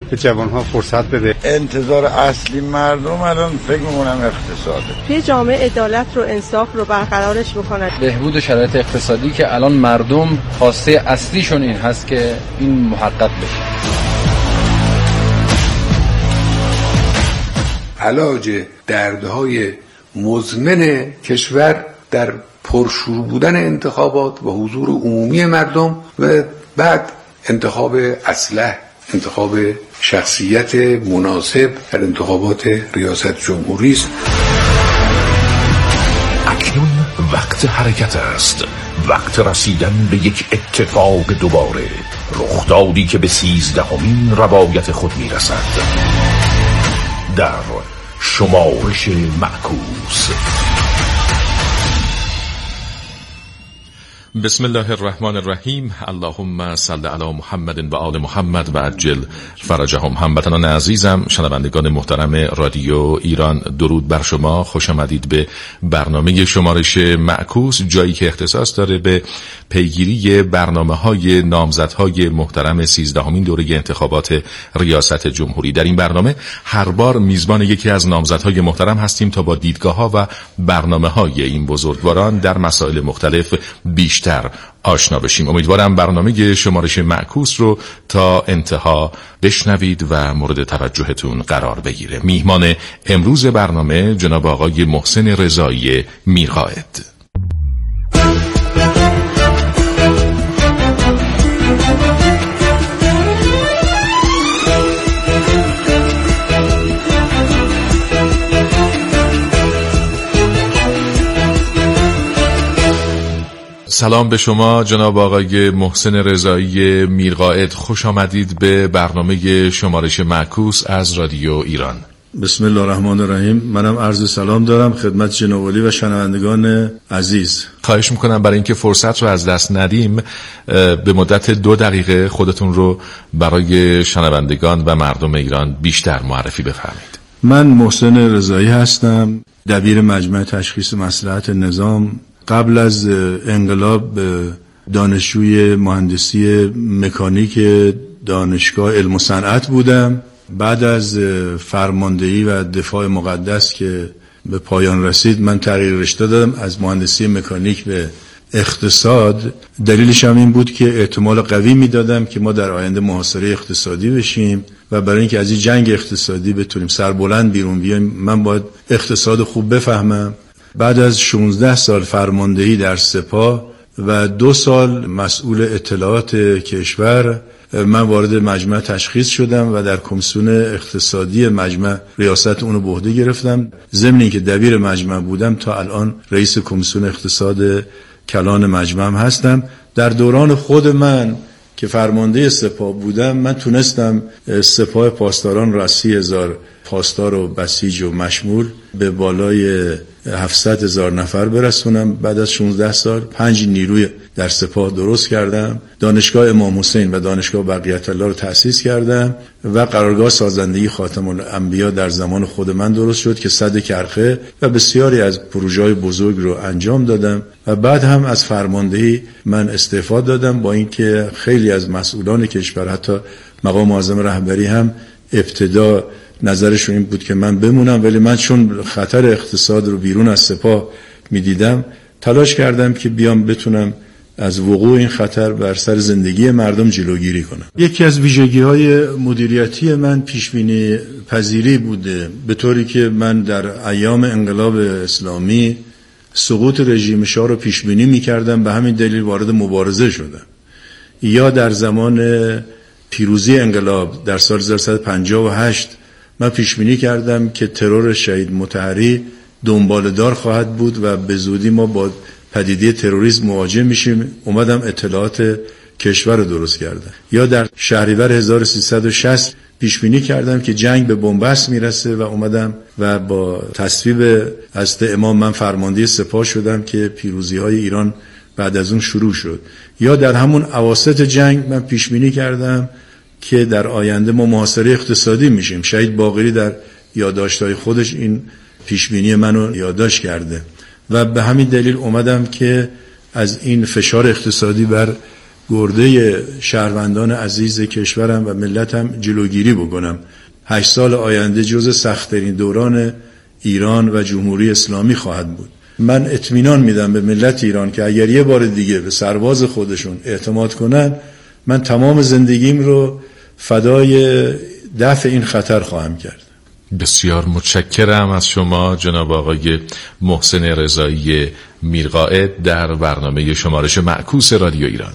به جوانها فرصت بده. انتظار اصلی مردم الان فکر می‌کنم اقتصاده. توی جامعه عدالت رو انصاف رو برقرارش بکنه. بهبود شرایط اقتصادی که الان مردم خواسته اصلیشون این هست که این محقق بشه. علاج دردهای مزمن کشور در پرشور بودن انتخابات و حضور عمومی مردم و بعد انتخاب اصلح، انتخاب شخصیت مناسب در انتخابات ریاست جمهوری است. اکنون وقت حرکت است، وقت رسیدن به یک اتفاق دوباره، رخدادی که به 13مین روایت خود میرسد در شمارش معکوس. بسم الله الرحمن الرحیم. اللهم صل علی محمد و آل محمد و عجل فرجهم. هموطنان عزیزم، شنوندگان محترم رادیو ایران، درود بر شما. خوش آمدید به برنامه شمارش معکوس، جایی که اختصاص داره به پیگیری برنامه‌های نامزدهای محترم 13مین دوره انتخابات ریاست جمهوری. در این برنامه هر بار میزبان یکی از نامزدهای محترم هستیم تا با دیدگاه‌ها و برنامه‌های این بزرگواران در مسائل مختلف بیشتر آشنا بشیم. امیدوارم برنامه شمارش معکوس رو تا انتها بشنوید و مورد توجهتون قرار بگیره. میهمان امروز برنامه جناب آقای محسن رضایی میرقائد. سلام به شما جناب آقای محسن رضایی میرقائد. خوش آمدید به برنامه شمارش معکوس از رادیو ایران. بسم الله الرحمن الرحیم. منم عرض سلام دارم خدمت جناب عالی و شنوندگان عزیز. خواهش میکنم برای اینکه فرصت رو از دست ندیم به مدت 2 دقیقه خودتون رو برای شنوندگان و مردم ایران بیشتر معرفی بفرمایید. من محسن رضایی هستم، دبیر مجمع تشخیص مصلحت نظام. قبل از انقلاب دانشجوی مهندسی مکانیک دانشگاه علم و صنعت بودم. بعد از فرماندهی و دفاع مقدس که به پایان رسید من تغییر رشته دادم از مهندسی مکانیک به اقتصاد. دلیلش هم این بود که احتمال قوی میدادم که ما در آینده محاصره اقتصادی بشیم و برای اینکه از این جنگ اقتصادی بتونیم سربلند بیرون بیایم من باید اقتصاد خوب بفهمم. بعد از 16 سال فرماندهی در سپاه و 2 سال مسئول اطلاعات کشور من وارد مجمع تشخیص شدم و در کمیسیون اقتصادی مجمع ریاست اونو به عهده گرفتم. ضمن اینکه دبیر مجمع بودم تا الان رئیس کمیسیون اقتصاد کلان مجمع هستم. در دوران خود من که فرمانده سپاه بودم من تونستم سپاه پاسداران را 30,000 پاسدار و بسیج و مشمول به بالای 700,000 نفر برسونم. بعد از 16 سال 5 نیروی در سپاه درست کردم. دانشگاه امام حسین و دانشگاه بقیت الله رو تأسیس کردم و قرارگاه سازندگی خاتم الانبیا در زمان خود من درست شد که صد کرخه و بسیاری از پروژه‌های بزرگ رو انجام دادم و بعد هم از فرماندهی من استعفا دادم، با اینکه خیلی از مسئولان کشور حتی مقام معظم رهبری هم ابتدا نظرشون این بود که من بمونم، ولی من چون خطر اقتصاد رو بیرون از سپاه میدیدم تلاش کردم که بیام بتونم از وقوع این خطر بر سر زندگی مردم جلوگیری کنم. یکی از ویژگی‌های مدیریتی من پیشبینی پذیری بوده، به طوری که من در ایام انقلاب اسلامی سقوط رژیم شاه رو پیشبینی می‌کردم، به همین دلیل وارد مبارزه شدم. یا در زمان پیروزی انقلاب در سال 1358 من پیشبینی کردم که ترور شهید مطهری دنباله‌دار خواهد بود و به زودی ما با پدیده تروریسم مواجه میشیم. اومدم اطلاعات کشور رو درست کردم. یا در شهریور 1360 پیشبینی کردم که جنگ به بنبست میرسه و اومدم و با تصویب حضرت امام من فرمانده سپاه شدم که پیروزی‌های ایران بعد از اون شروع شد. یا در همون اواسط جنگ من پیشبینی کردم که در آینده ما محاصره اقتصادی میشیم. شهید باقری در یادداشت‌های خودش این پیشبینی منو یادداشت کرده و به همین دلیل اومدم که از این فشار اقتصادی بر گرده شهروندان عزیز کشورم و ملتم جلوگیری بکنم. 8 سال آینده جز سخت‌ترین دوران ایران و جمهوری اسلامی خواهد بود. من اطمینان میدم به ملت ایران که اگر یه بار دیگه به سرباز خودشون اعتماد کنن، من تمام زندگیم رو فدای دفع این خطر خواهم کرد. بسیار متشکرم از شما جناب آقای محسن رضایی میرقائد در برنامه شمارش معکوس رادیو ایران.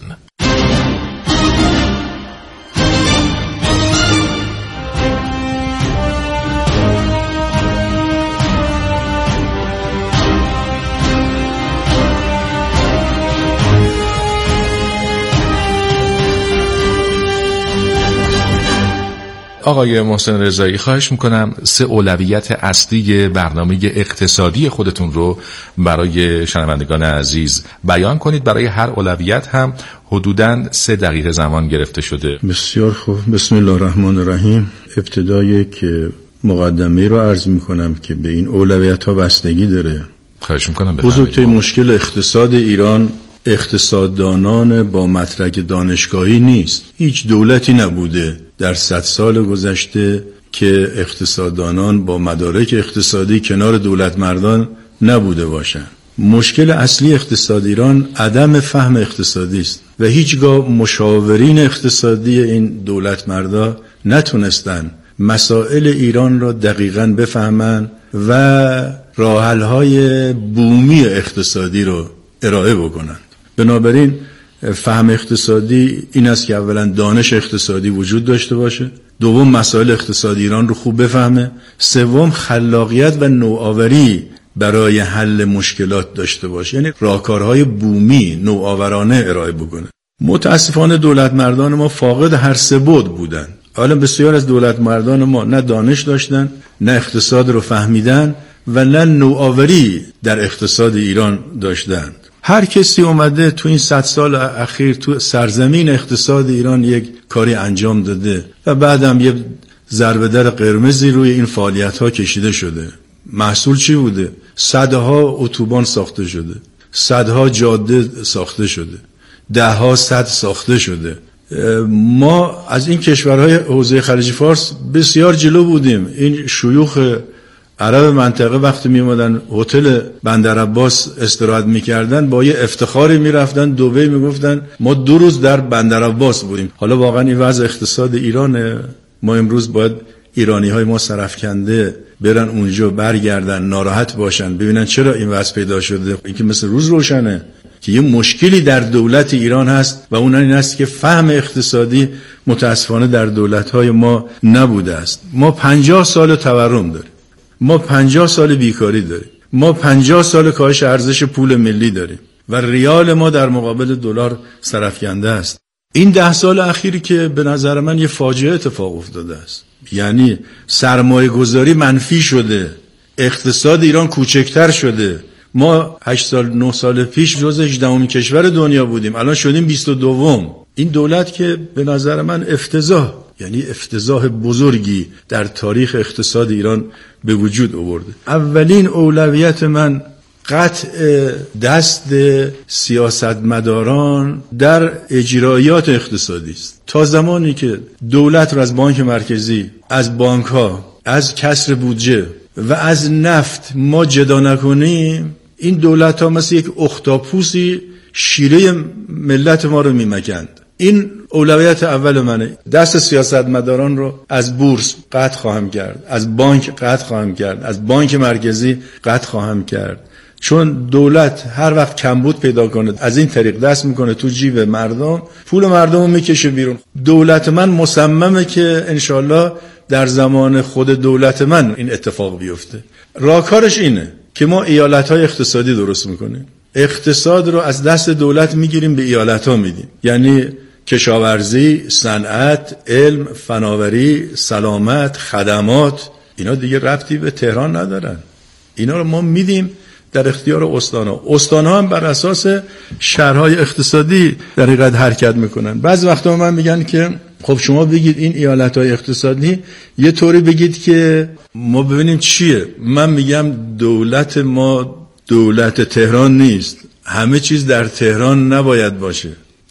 آقای محسن رضایی، خواهش میکنم 3 اولویت اصلی برنامه اقتصادی خودتون رو برای شنوندگان عزیز بیان کنید. برای هر اولویت هم حدوداً 3 دقیقه زمان گرفته شده. بسیار خوب. بسم الله الرحمن الرحیم. ابتدای که مقدمه رو عرض میکنم که به این اولویت ها بستگی داره. خواهش میکنم. بزرگترین مشکل اقتصاد ایران اقتصاددانان با مدرک دانشگاهی نیست. هیچ دولتی نبوده در 100 سال گذشته که اقتصاددانان با مدارک اقتصادی کنار دولت مردان نبوده باشند. مشکل اصلی اقتصاد ایران عدم فهم اقتصادی است و هیچگاه مشاورین اقتصادی این دولت مردا نتونستن مسائل ایران را دقیقاً بفهمن و راه حل‌های بومی اقتصادی رو ارائه بکنند. بنابراین فهم اقتصادی این است که اولا دانش اقتصادی وجود داشته باشه، دوم مسائل اقتصادی ایران رو خوب بفهمه، سوم خلاقیت و نوآوری برای حل مشکلات داشته باشه، یعنی راهکارهای بومی نوآورانه ارائه بکنه. متاسفانه دولت مردان ما فاقد هر 3 بعد بودن. حالا بسیار از دولت مردان ما نه دانش داشتن، نه اقتصاد رو فهمیدن و نه نوآوری در اقتصاد ایران داشتند. هر کسی اومده تو این 100 سال اخیر تو سرزمین اقتصاد ایران یک کاری انجام داده و بعدم یه ضربه در قرمزی روی این فعالیت ها کشیده شده. محصول چی بوده؟ صدها اتوبان ساخته شده، صدها جاده ساخته شده، 10 صد ساخته شده. ما از این کشورهای حوزه خلیج فارس بسیار جلو بودیم. این شیوخ عرب منطقه وقتی می اومدن هتل بندر عباس استراحت میکردن با یه افتخاری میرفتن دبی، میگفتن ما 2 روز در بندر عباس بودیم. حالا واقعا این وضع اقتصاد ایرانه. ما امروز باید ایرانی های ما سرفکنده برن اونجا برگردن ناراحت باشن ببینن چرا این وضع پیدا شده. این که مثل روز روشنه که یه مشکلی در دولت ایران هست و اون این است که فهم اقتصادی متاسفانه در دولت‌های ما نبوده است. ما 50 سال تورم داریم، ما 50 سال بیکاری داریم، ما 50 سال کاهش ارزش پول ملی داریم و ریال ما در مقابل دلار سرفکنده است. این 10 سال اخیری که به نظر من یه فاجعه اتفاق افتاده است، یعنی سرمایه گذاری منفی شده، اقتصاد ایران کوچکتر شده. ما 8 سال 9 سال پیش جزو 18مین کشور دنیا بودیم، الان شدیم 22م. این دولت که به نظر من افتضاح، یعنی افتضاح بزرگی در تاریخ اقتصاد ایران به وجود آورده. اولین اولویت من قطع دست سیاستمداران در اجرایات اقتصادی است. تا زمانی که دولت را از بانک مرکزی، از بانک ها، از کسر بودجه و از نفت ما جدا نکنیم، این دولت ها مثل یک اختاپوسی شیره ملت ما رو میمکند. این اولویت اول منه. دست سیاستمداران رو از بورس قطع خواهم کرد، از بانک قطع خواهم کرد، از بانک مرکزی قطع خواهم کرد. چون دولت هر وقت کمبود پیدا کنه از این طریق دست میکنه تو جیب مردم، پول مردم رو میکشه بیرون. دولت من مصممه که انشالله در زمان خود دولت من این اتفاق بیفته. راهکارش اینه که ما ایالت‌های اقتصادی درست میکنیم، اقتصاد رو از دست دولت میگیریم به ایالت‌ها میدیم، یعنی کشاورزی، صنعت، علم، فناوری، سلامت، خدمات، اینا دیگه ربطی به تهران ندارن. اینا رو ما میدیم در اختیار استان‌ها. استان‌ها هم بر اساس شهرهای اقتصادی در حقیقت حرکت میکنن. بعضی وقتا من میگن که خب شما بگید این ایالت‌های اقتصادی یه طوری بگید که ما ببینیم چیه. من میگم دولت ما دولت تهران نیست. همه چیز در تهران نباید باشه.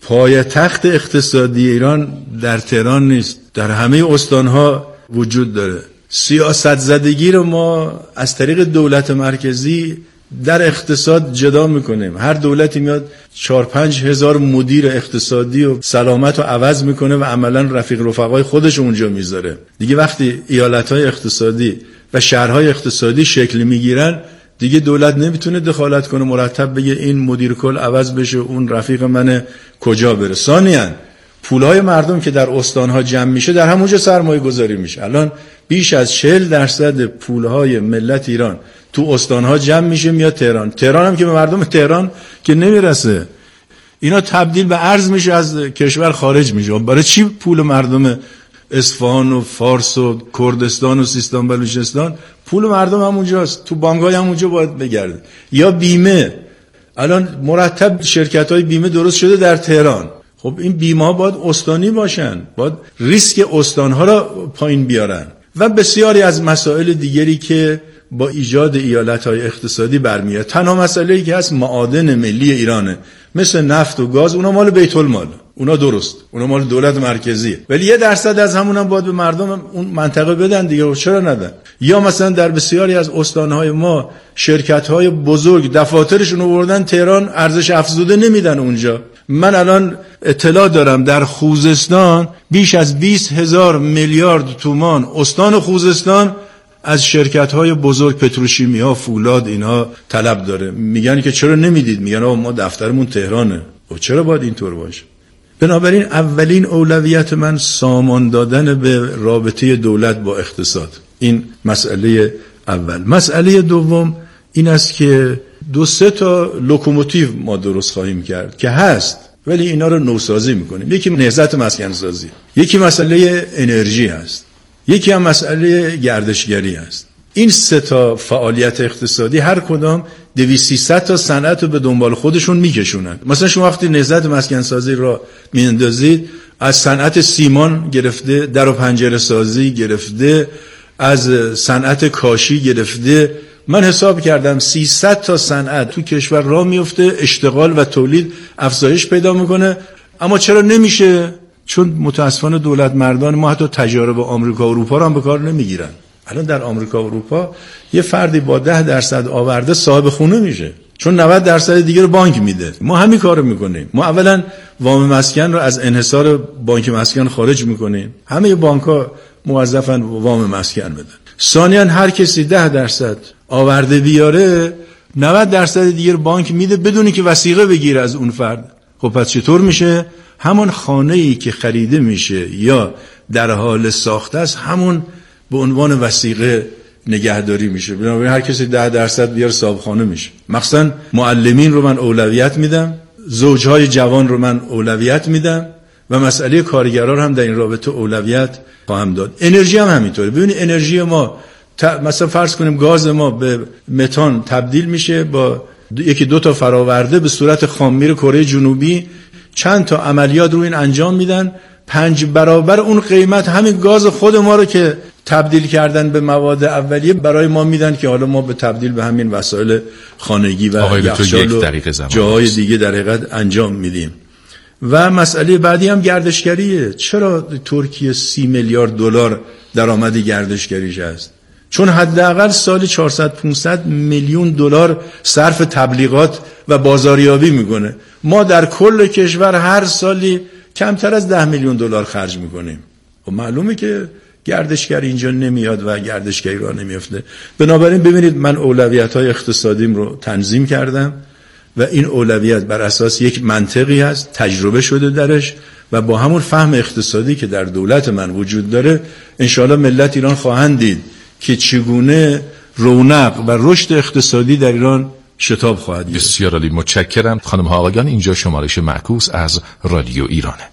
پایتخت اقتصادی ایران در تهران نیست، در همه استانها وجود داره. سیاست زدگی رو ما از طریق دولت مرکزی در اقتصاد جدا میکنیم. هر دولتی میاد 4-5 هزار مدیر اقتصادی و سلامت رو عوض میکنه و عملا رفیق رفقای خودش اونجا میذاره. دیگه وقتی ایالت‌های اقتصادی و شهرهای اقتصادی شکل میگیرن، دیگه دولت نمیتونه دخالت کنه مرتب بگه این مدیر کل عوض بشه، اون رفیق من کجا بره. ثانیاً پولهای مردم که در استانها جمع میشه در همونجا سرمایه گذاری میشه. الان بیش از 40% پولهای ملت ایران تو استانها جمع میشه میاد تهران هم که به مردم تهران که نمیرسه، اینا تبدیل به ارز میشه، از کشور خارج میشه. برای چی پول مردم اصفهان و فارس و کردستان و سیستان بلوچستان، پول مردم همونجاست، تو بانک‌های همونجا باید بگرده. یا بیمه، الان مرتب شرکت‌های بیمه درست شده در تهران. خب این بیمه ها باید استانی باشن، باید ریسک استانها را پایین بیارن و بسیاری از مسائل دیگری که با ایجاد ایالت‌های اقتصادی برمیاد. تنها مسئله‌ای که هست معادن ملی ایرانه، مثل نفت و گاز، اونا مال بیت المال، اونا درست، اونا مال دولت مرکزیه، ولی 1% از همونم باید به مردم اون منطقه بدن دیگه. چرا ندن؟ یا مثلا در بسیاری از استان‌های ما شرکت‌های بزرگ دفاترشون آوردن تهران، ارزش افزوده نمیدن اونجا. من الان اطلاع دارم در خوزستان بیش از 20,000 میلیارد تومان استان خوزستان از شرکت‌های بزرگ پتروشیمی‌ها، فولاد، اینها طلب داره. میگن که چرا نمیدید؟ میگن آقا ما دفترمون تهرانه. و چرا باید اینطور باشه؟ بنابراین اولین اولویت من سامان دادن به رابطه دولت با اقتصاد. این مسئله اول. مسئله دوم این است که 2-3 تا لوکوموتیو ما درست خواهیم کرد که هست، ولی اینا رو نوسازی میکنیم. یکی نهضت مسکن سازی، یکی مسئله انرژی هست، یکی هم مسئله گردشگری هست. این 3 تا فعالیت اقتصادی هر کدام 200-300 تا صنعت رو به دنبال خودشون میکشونن. مثلا شما وقتی نهضت مسکن سازی را میاندازید، از صنعت سیمان گرفته، در و پنجره سازی گرفته، از صنعت کاشی گرفته، من حساب کردم 300 تا صنعت تو کشور راه میفته، اشتغال و تولید افزایش پیدا میکنه. اما چرا نمیشه؟ چون متاسفانه دولت مردان ما حتی تجارب آمریکا و اروپا رو هم به کار نمیگیرن. الان در آمریکا و اروپا یه فردی با 10% آورده صاحب خونه میشه، چون 90% دیگه رو بانک میده. ما همین کارو میکنیم. ما اولا وام مسکن رو از انحصار بانک مسکن خارج میکنیم، همه بانک‌ها موظفن وام مسکن بدن. ثانیاً هر کسی 10% آورده بیاره، 90% دیگه رو بانک میده بدونی که وثیقه بگیره از اون فرد. خب پس چطور میشه؟ همون خانه‌ای که خریده میشه یا در حال ساخته است، همون به عنوان وثیقه نگهداری میشه. بنابراین هر کسی 10% بیاره صاحب خانه میشه. مثلا معلمین رو من اولویت میدم، زوجهای جوان رو من اولویت میدم و مسئله کارگران هم در این رابطه اولویت خواهم داد. انرژی هم همینطوره. ببینید انرژی ما مثلا فرض کنیم گاز ما به متان تبدیل میشه، با 1-2 تا فراورده به صورت خام میره کره جنوبی، چند تا عملیات رو این انجام میدن، 5 برابر اون قیمت همین گاز خود ما رو که تبدیل کردن به مواد اولیه برای ما میدن که حالا ما به تبدیل به همین وسایل خانگی و یخچال و جاهای دیگه در حقیقت انجام میدیم. و مسئله بعدی هم گردشگریه. چرا ترکیه 30 میلیارد دلار درآمد گردشگریش هست؟ چون حداقل سالی 400-500 میلیون دلار صرف تبلیغات و بازاریابی میکنه. ما در کل کشور هر سالی کمتر از 10 میلیون دلار خرج میکنیم. و معلومه که گردشگری اینجا نمیاد و گردشگری راه نمیفته. بنابراین ببینید من اولویت‌های اقتصادیم رو تنظیم کردم و این اولویت بر اساس یک منطقی هست، تجربه شده درش و با همون فهم اقتصادی که در دولت من وجود داره انشاءالله ملت ایران خواهند دید که چگونه رونق و رشد اقتصادی در ایران شتاب خواهد گرفت. بسیار عالی، متشکرم. خانم ها آقایان، اینجا شمارش معکوس از رادیو ایرانه.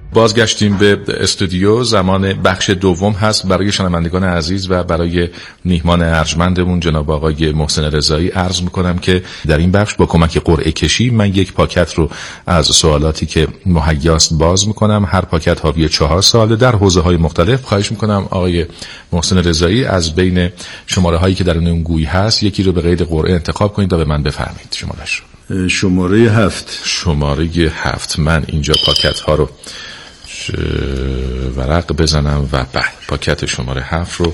بازگشتیم به استودیو. زمان بخش دوم هست برای شنوندگان عزیز و برای میهمان ارجمندمون جناب آقای محسن رضایی. عرض میکنم که در این بخش با کمک قرعه کشی من یک پاکت رو از سوالاتی که مهیاست باز میکنم. هر پاکت حاوی 4 سوال در حوزه های مختلف. خواهش میکنم آقای محسن رضایی از بین شماره هایی که در اون گوی هست یکی رو به غیر قرعه انتخاب کنید و به من بفرمایید شماره‌اش رو. شماره 7. شماره 7. من اینجا پاکت ها رو ورق بزنم و بعد پاکت شماره 7 رو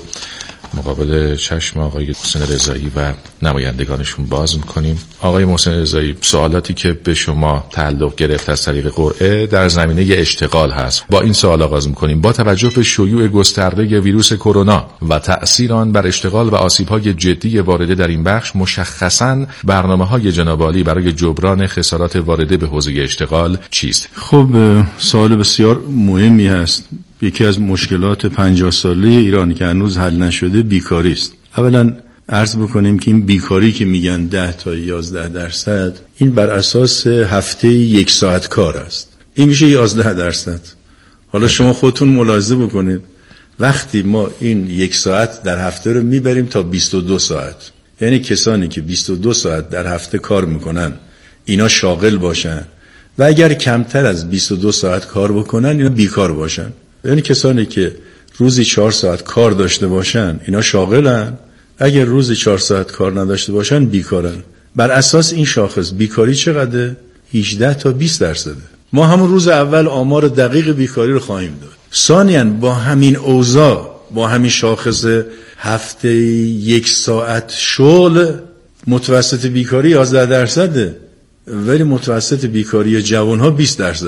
مقابل چشم آقای محسن رضایی و نمایندگانشون باز میکنیم. آقای محسن رضایی، سوالاتی که به شما تعلق گرفت از طریق قرعه در زمینه اشتغال هست. با این سوال آغاز میکنیم. با توجه به شیوع گسترده ویروس کرونا و تأثیر آن بر اشتغال و آسیب‌های جدی وارده در این بخش، مشخصاً برنامه‌های جناب عالی برای جبران خسارات وارده به حوزه اشتغال چیست؟ خب سوال بسیار مهمی هست. یکی از مشکلات 50 ساله ایران که هنوز حل نشده بیکاری است. اولا عرض بکنیم که این بیکاری که میگن 10 تا 11% این بر اساس هفته 1 ساعت کار است. این میشه 11%. حالا شما خودتون ملاحظه بکنید وقتی ما این 1 ساعت در هفته رو میبریم تا 22 ساعت، یعنی کسانی که 22 ساعت در هفته کار میکنن اینا شاغل باشن و اگر کمتر از 22 ساعت کار بکنن اینا بیکار باشن. یعنی کسانی که روزی 4 ساعت کار داشته باشن اینا شاغلن، اگر روزی 4 ساعت کار نداشته باشن بیکارن. بر اساس این شاخص بیکاری چقدره؟ 18 تا 20%. ما همون روز اول آمار دقیق بیکاری رو خواهیم داد. ثانیاً با همین اوضاع، با همین شاخص هفته 1 ساعت شغل، متوسط بیکاری 11%، ولی متوسط بیکاری جوانها 20%.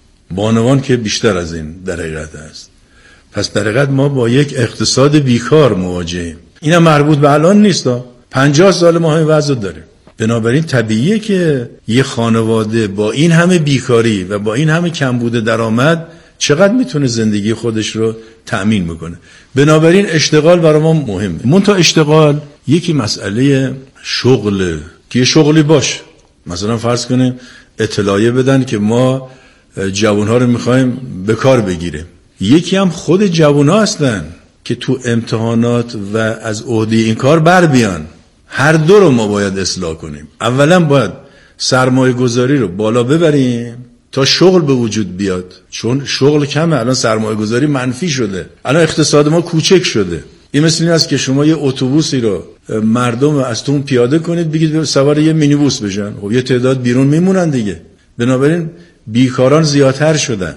بانوان که بیشتر از این در حقیقت است. پس در حقیقت ما با یک اقتصاد بیکار مواجهیم. اینا مربوط به الان نیست. 50 سال ما همین وضع داریم. بنابراین طبیعیه که یه خانواده با این همه بیکاری و با این همه کمبود درآمد چقدر میتونه زندگی خودش رو تأمین میکنه. بنابراین اشتغال برای ما مهمه. منتها اشتغال یکی مسئله شغل، که شغلی باشه. مثلا فرض کنیم اطلاعیه بدن که ما جوانها رو میخوایم به کار بگیریم. یکی هم خود جوانها هستن که تو امتحانات و از عهده این کار بر بیان. هر دو رو ما باید اصلاح کنیم. اولا باید سرمایه گذاری رو بالا ببریم تا شغل به وجود بیاد، چون شغل کمه. الان سرمایه گذاری منفی شده، الان اقتصاد ما کوچک شده. این مثل این است که شما یه اتوبوسی رو مردم از تون پیاده کنید بگید سوار یه مینیبوس بشن، خب یه تعداد بیرون میمونن دیگه. بنابراین بیکاران زیادتر شدن،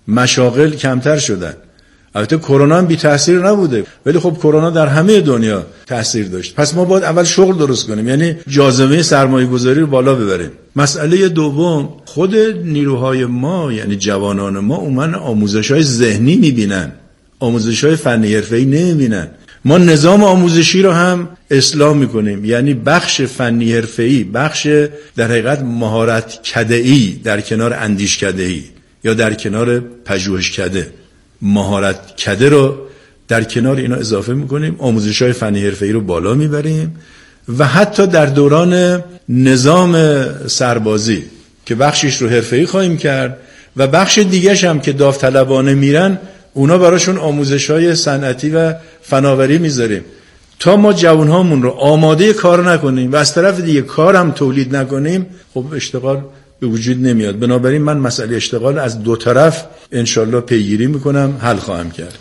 مشاغل کمتر شدن. البته کرونا هم بی تاثیر نبوده، ولی خب کرونا در همه دنیا تاثیر داشت. پس ما باید اول شغل درست کنیم، یعنی جاذبه سرمایه گذاری رو بالا ببریم. مسئله دوم، خود نیروهای ما یعنی جوانان ما عموما آموزش‌های ذهنی می‌بینن، آموزش‌های فنی حرفه‌ای نمی‌بینن. ما نظام آموزشی رو هم اصلاح می‌کنیم، یعنی بخش فنی حرفه‌ای، بخش در حقیقت مهارت کده‌ای در کنار اندیش کده‌ای یا در کنار پژوهش کده، مهارت کده رو در کنار اینا اضافه میکنیم، آموزش‌های فنی حرفه‌ای رو بالا میبریم و حتی در دوران نظام سربازی که بخشش رو حرفه‌ای خواهیم کرد و بخش دیگه‌ش هم که داوطلبانه میرن اونا براشون آموزش‌های صنعتی و فناوری میذاریم تا ما جوانهامون رو آماده کار نکنیم و از طرف دیگه کارم تولید نکنیم، خب اشتغال به وجود نمیاد. بنابراین من مسئله اشتغال از دو طرف انشالله پیگیری میکنم، حل خواهم کرد.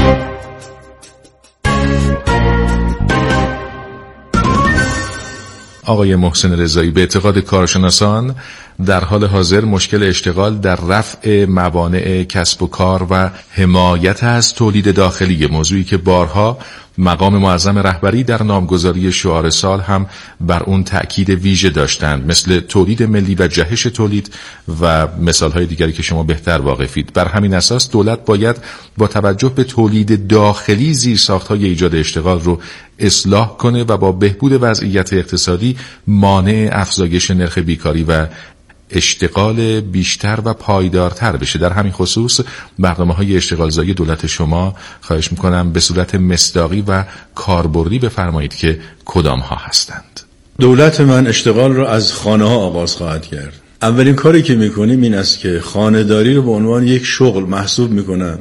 آقای محسن رضایی، به اعتقاد کارشناسان در حال حاضر مشکل اشتغال در رفع موانع کسب و کار و حمایت از تولید داخلی، موضوعی که بارها مقام معظم رهبری در نامگذاری شعار سال هم بر اون تأکید ویژه داشتند، مثل تولید ملی و جهش تولید و مثالهای دیگری که شما بهتر واقفید. بر همین اساس دولت باید با توجه به تولید داخلی زیرساخت‌های ایجاد اشتغال رو اصلاح کنه و با بهبود وضعیت اقتصادی مانع افزایش نرخ بیکاری و اشتغال بیشتر و پایدارتر بشه. در همین خصوص برنامه‌های اشتغالزایی دولت شما خواهش میکنم به صورت مصداقی و کاربردی بفرمایید که کدام ها هستند. دولت من اشتغال را از خانه ها آغاز خواهد کرد. اولین کاری که میکنیم این است که خانه‌داری رو به عنوان یک شغل محسوب میکنم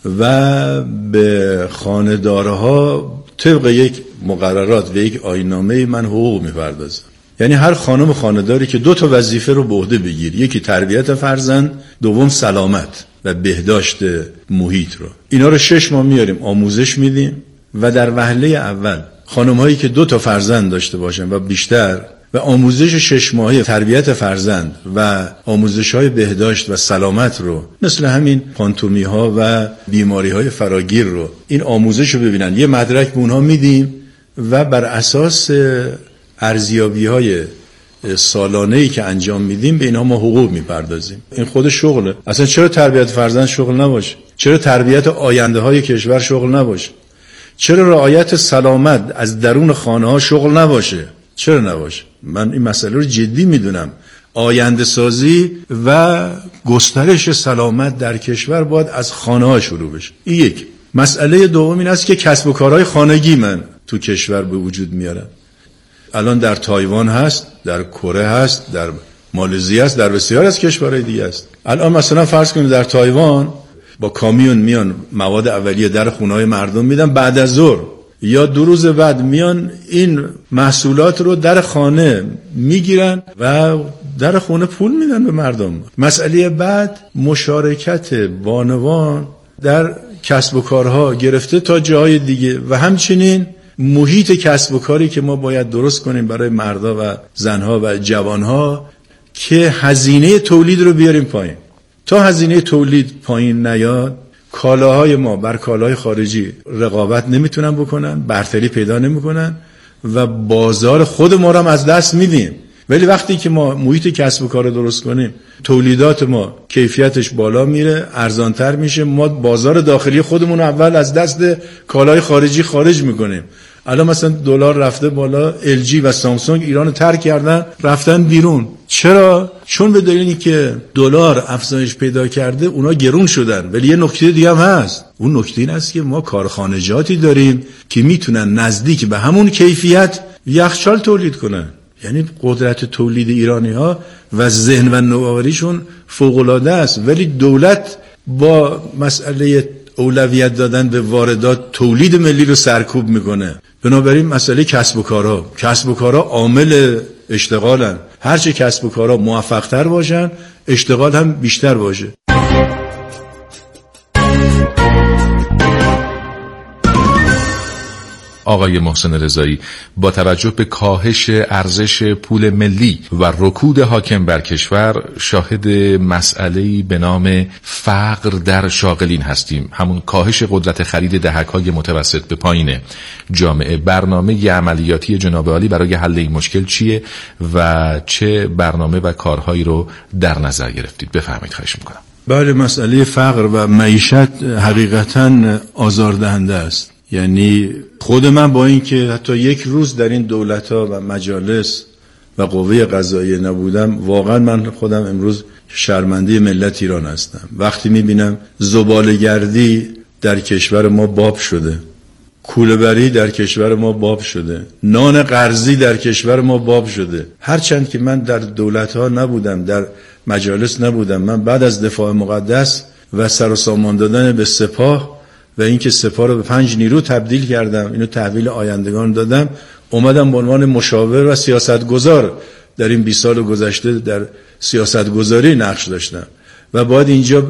و به خانه‌دارها طبق یک مقررات و یک آیین‌نامه من حقوق میپردازم. یعنی هر خانم خانه‌داری که 2 تا وظیفه رو به عهده بگیر، یکی تربیت فرزند، دوم سلامت و بهداشت محیط رو، اینا رو 6 ماه میاریم آموزش میدیم و در وهله اول خانم‌هایی که 2 تا فرزند داشته باشن و بیشتر و آموزش 6 ماهه تربیت فرزند و آموزش‌های بهداشت و سلامت رو، مثل همین پانتومی‌ها و بیماری‌های فراگیر رو، این آموزش رو ببینن، یه مدرک به اونها میدیم و بر اساس ارزیابی‌های سالانه‌ای که انجام میدیم به اینها ما حقوق میپردازیم. این خود شغله. اصلا چرا تربیت فرزند شغل نباشه؟ چرا تربیت آینده‌های کشور شغل نباشه؟ چرا رعایت سلامت از درون خانه‌ها شغل نباشه؟ چرا نباشه؟ من این مسئله رو جدی میدونم. آینده سازی و گسترش سلامت در کشور باید از خانه‌ها شروع بشه. این یک. مسئله دوم این است که کسب و کارهای خانگی من تو کشور به وجود میارم. الان در تایوان هست، در کره هست، در مالزی هست، در بسیار از کشورهای دیگه است. الان مثلا فرض کنید در تایوان با کامیون میان مواد اولیه در خونه‌های مردم میدن، بعد از ظهر یا 2 روز بعد میان این محصولات رو در خانه میگیرن و در خونه پول میدن به مردم. مسئله بعد مشارکت بانوان در کسب و کارها گرفته تا جاهای دیگه و همچنین محیط کسب و کاری که ما باید درست کنیم برای مردا و زنها و جوانها که هزینه تولید رو بیاریم پایین. تا هزینه تولید پایین نیاد، کالاهای ما بر کالاهای خارجی رقابت نمیتونن بکنن، برتری پیدا نمیکنن و بازار خود ما رو هم از دست میدیم. ولی وقتی که ما محیط کسب و کار رو درست کنیم، تولیدات ما کیفیتش بالا میره، ارزانتر میشه، ما بازار داخلی خودمون رو اول از دست کالای خارجی خارج میکنیم. الان مثلا دلار رفته بالا، LG و سامسونگ ایران رو ترک کردن، رفتن بیرون. چرا؟ چون به دلیلی که دلار افزایش پیدا کرده اونا گرون شدن. ولی یه نکته دیگه هم هست. اون نکته این است که ما کارخانجاتی داریم که میتونن نزدیک به همون کیفیت یخچال تولید کنن. یعنی قدرت تولید ایرانی ها و ذهن و نوآوریشون فوق العاده است. ولی دولت با مسئله اولویت دادن به واردات تولید ملی رو سرکوب میکنه. بنابراین مسئله کسب و کارها عامل اشتغالن. هرچه کسب و کارها موفق‌تر باشن، اشتغال هم بیشتر باشه. آقای محسن رضایی، با توجه به کاهش ارزش پول ملی و رکود حاکم بر کشور، شاهد مسئله‌ای به نام فقر در شاغلین هستیم. همون کاهش قدرت خرید دهک‌های متوسط به پایین جامعه. برنامه عملیاتی جناب عالی برای حل این مشکل چیه و چه برنامه و کارهایی رو در نظر گرفتید؟ بفرمایید، خواهش میکنم. بله، مسئله فقر و معیشت حقیقتاً آزاردهنده است. یعنی خود من با این که حتی یک روز در این دولت‌ها و مجالس و قوه قضاییه نبودم، واقعا من خودم امروز شرمنده ملت ایران هستم. وقتی میبینم زباله‌گردی در کشور ما باب شده، کوله‌بری در کشور ما باب شده، نان قرضی در کشور ما باب شده. هرچند که من در دولت‌ها نبودم، در مجالس نبودم، من بعد از دفاع مقدس و سر و سامان دادن به سپاه و اینکه سپاه رو به 5 نیرو تبدیل کردم، اینو تحویل آیندگان دادم، اومدم به عنوان مشاور و سیاستگزار در این 20 سال گذشته در سیاستگزاری نقش داشتم و باید اینجا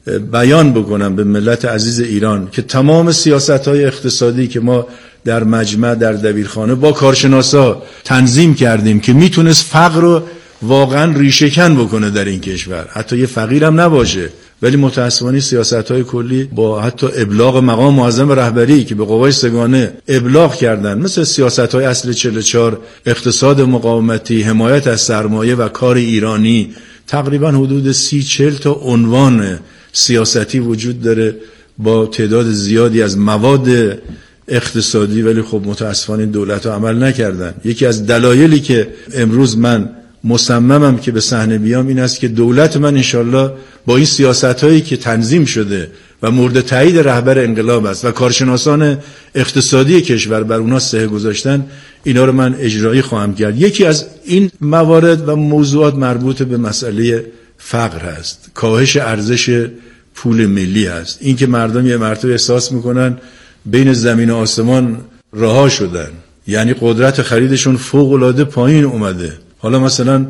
بیان بکنم به ملت عزیز ایران که تمام سیاست‌های اقتصادی که ما در مجمع، در دبیرخانه با کارشناسا تنظیم کردیم که میتونست فقر رو واقعا ریشه‌کن بکنه در این کشور، حتی یه فقیرم نباشه. ولی متاسفانه سیاست‌های کلی با حتی ابلاغ مقام معظم رهبری که به قوای سگانه ابلاغ کردن، مثل سیاست‌های اصل 44، اقتصاد مقاومتی، حمایت از سرمایه و کار ایرانی، تقریبا حدود 30-40 تا عنوان سیاستی وجود داره با تعداد زیادی از مواد اقتصادی. ولی خب متاسفانه دولت‌ها عمل نکردن. یکی از دلایلی که امروز من مصممم که به صحنه بیام این است که دولت من انشالله با این سیاست‌هایی که تنظیم شده و مورد تایید رهبر انقلاب است و کارشناسان اقتصادی کشور بر اونا صحه گذاشتن، اینا رو من اجرایی خواهم کرد. یکی از این موارد و موضوعات مربوط به مسئله فقر هست، کاهش ارزش پول ملی هست. این که مردم یه مرتبه احساس میکنن بین زمین و آسمان رها شدن، یعنی قدرت خریدشون فوق العاده پایین اومده. حالا مثلا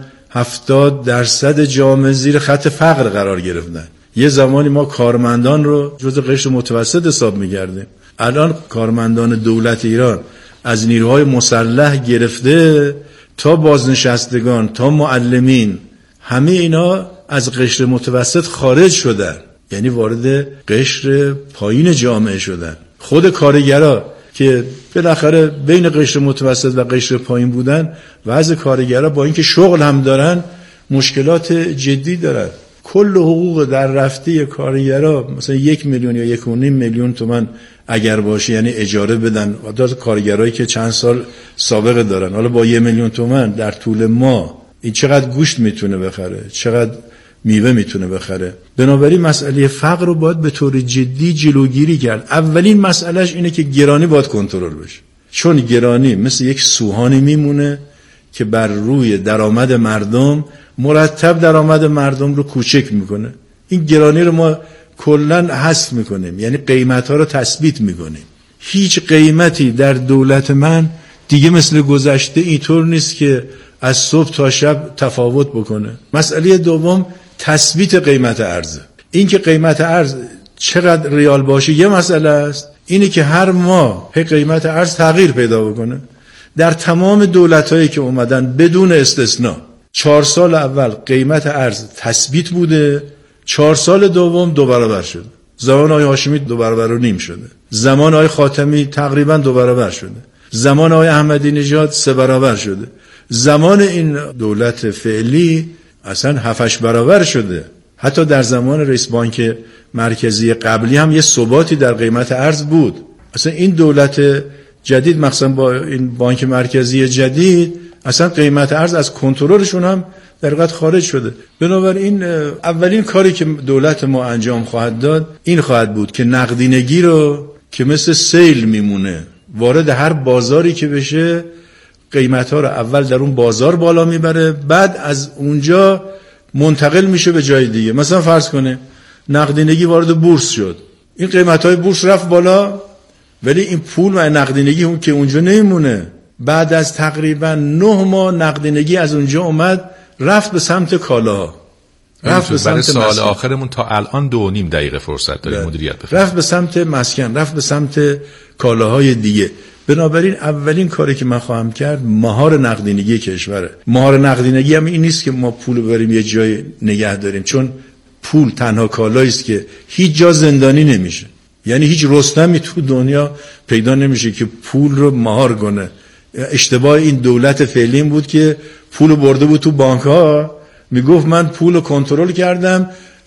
70% جامعه زیر خط فقر قرار گرفتن. یه زمانی ما کارمندان رو جزء قشر متوسط حساب می‌کردیم، الان کارمندان دولت ایران از نیروهای مسلح گرفته تا بازنشستگان تا معلمین، همه اینا از قشر متوسط خارج شدن، یعنی وارد قشر پایین جامعه شدن. خود کارگرها که بالاخره بین قشر متوسط و قشر پایین بودن، وضع کارگرها با اینکه شغل هم دارن مشکلات جدی دارن. کل حقوق در رفته کارگرها مثلا 1 میلیون یا 1.5 میلیون تومان اگر باشه، یعنی اجاره بدن، البته کارگرایی که چند سال سابقه دارن، حالا با 1 میلیون تومان در طول ماه این چقدر گوشت میتونه بخره، چقدر میوه میتونه بخره. بنابراین مسئله فقر رو باید به طور جدی جلوگیری کرد. اولین مسئلهش اینه که گرانی باید کنترل بشه، چون گرانی مثل یک سوهانی میمونه که بر روی درآمد مردم مرتب درآمد مردم رو کوچک میکنه. این گرانی رو ما کلن حذف میکنیم، یعنی قیمت ها رو تثبیت میکنیم. هیچ قیمتی در دولت من دیگه مثل گذشته اینطور نیست که از صبح تا شب تفاوت بکنه. مسئله دوم تثبیت قیمت ارز. این که قیمت ارز چقدر ریال باشه یه مسئله است، اینه که هر ماه قیمت ارز تغییر پیدا بکنه. در تمام دولت‌هایی که اومدن بدون استثناء 4 سال اول قیمت ارز تثبیت بوده، 4 سال دوم 2 برابر شده. زمان آقای هاشمی 2.5 برابر شده، زمان آقای خاتمی تقریبا 2 برابر شده، زمان آقای احمدی نژاد 3 برابر شده، زمان این دولت فعلی اصلا 7-8 برابر شده. حتی در زمان رئیس بانک مرکزی قبلی هم یه ثباتی در قیمت ارز بود. اصلا این دولت جدید مثلا با این بانک مرکزی جدید اصلا قیمت ارز از کنترلشون هم در حقیقت خارج شده. بنابراین اولین کاری که دولت ما انجام خواهد داد این خواهد بود که نقدینگی رو که مثل سیل میمونه وارد هر بازاری که بشه قیمت‌ها رو اول در اون بازار بالا میبره، بعد از اونجا منتقل میشه به جای دیگه. مثلا فرض کنه نقدینگی وارد بورس شد، این قیمت‌های بورس رفت بالا، ولی این پول و نقدینگی اون که اونجا نمیمونه. بعد از تقریبا 9 ماه نقدینگی از اونجا اومد رفت به سمت کالاها، رفت به سمت سال مسکن. آخرمون تا الان 2.5 دقیقه فرصت داریم مدیریت بفرمایید. رفت به سمت مسکن، رفت به سمت کالاهای دیگه. بنابراین اولین کاری که من خواهم کرد مهار نقدینگی کشوره. مهار نقدینگی هم این نیست که ما پول ببریم یه جای نگه داریم، چون پول تنها کالایی است که هیچ جا زندانی نمیشه. یعنی هیچ رستمی تو دنیا پیدا نمیشه که پول رو مهار کنه. اشتباه این دولت فعلی بود که پول برده بود تو بانک‌ها، میگفت من پول رو کنترل کردم،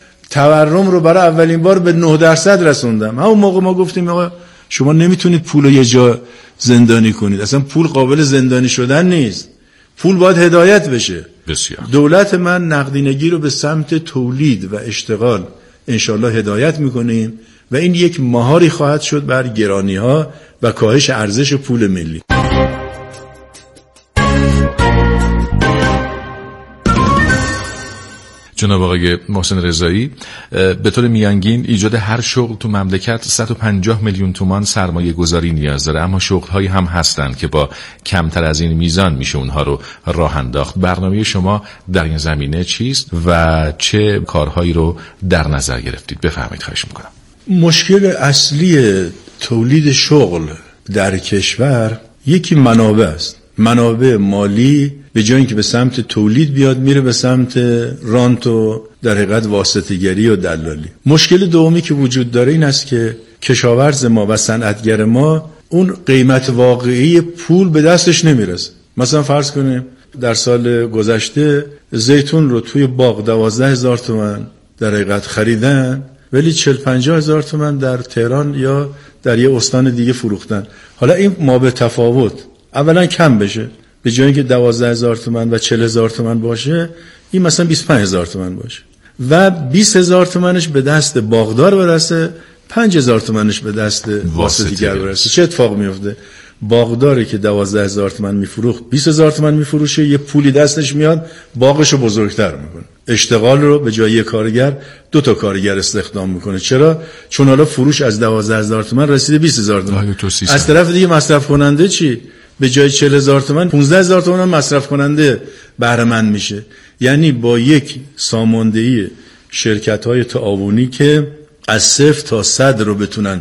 تورم رو برای اولین بار به 9% رسوندم. همون موقع ما گفتیم آقا شما نمیتونید پول رو یه جا زندانی کنید، اصلا پول قابل زندانی شدن نیست، پول باید هدایت بشه. بسیار. دولت من نقدینگی رو به سمت تولید و اشتغال انشالله هدایت میکنیم و این یک مهاری خواهد شد بر گرانی ها و کاهش ارزش پول ملی. جناب آقای محسن رضایی، به طور میانگین ایجاد هر شغل تو مملکت 150 میلیون تومان سرمایه گذاری نیاز داره، اما شغل هایی هم هستن که با کمتر از این میزان میشه اونها رو راه انداخت. برنامه شما در این زمینه چیست و چه کارهایی رو در نظر گرفتید؟ بفرمایید خواهش میکنم. مشکل اصلی تولید شغل در کشور یکی منابع است. منابع مالی به جای اینکه به سمت تولید بیاد میره به سمت رانت و در حقیقت واسطه‌گری و دلالی. مشکل دومی که وجود داره این است که کشاورز ما و صنعتگر ما اون قیمت واقعی پول به دستش نمیرسه. مثلا فرض کنیم در سال گذشته زیتون رو توی باغ 12,000 تومان در حقیقت خریدن، ولی 40-50,000 تومان در تهران یا در یه استان دیگه فروختن. حالا این ما به تفاوت اولا کم بشه، به جای اینکه 12,000 تومان و 40,000 تومان باشه این مثلا 25,000 تومان باشه و 20,000 تومانش به دست باغدار برسه، 5,000 تومانش به دست واسطه‌گر برسه. چه اتفاق میفته؟ باغداری که 12,000 تومان میفروخت 20,000 تومان میفروشه، یه پولی دستش میاد باغشو بزرگتر میکنه، اشتغال رو به جای کارگر 2 تا کارگر استخدام میکنه. چرا؟ چون حالا فروش از 12,000 تومان رسیده 20,000 تومان. از طرف دیگه مصرف کننده چی؟ به جای 40,000 تومان 15,000 تومان هم مصرف کننده بهره مند میشه. یعنی با یک ساماندهی شرکت‌های تعاونی که از 0 تا 100 رو بتونن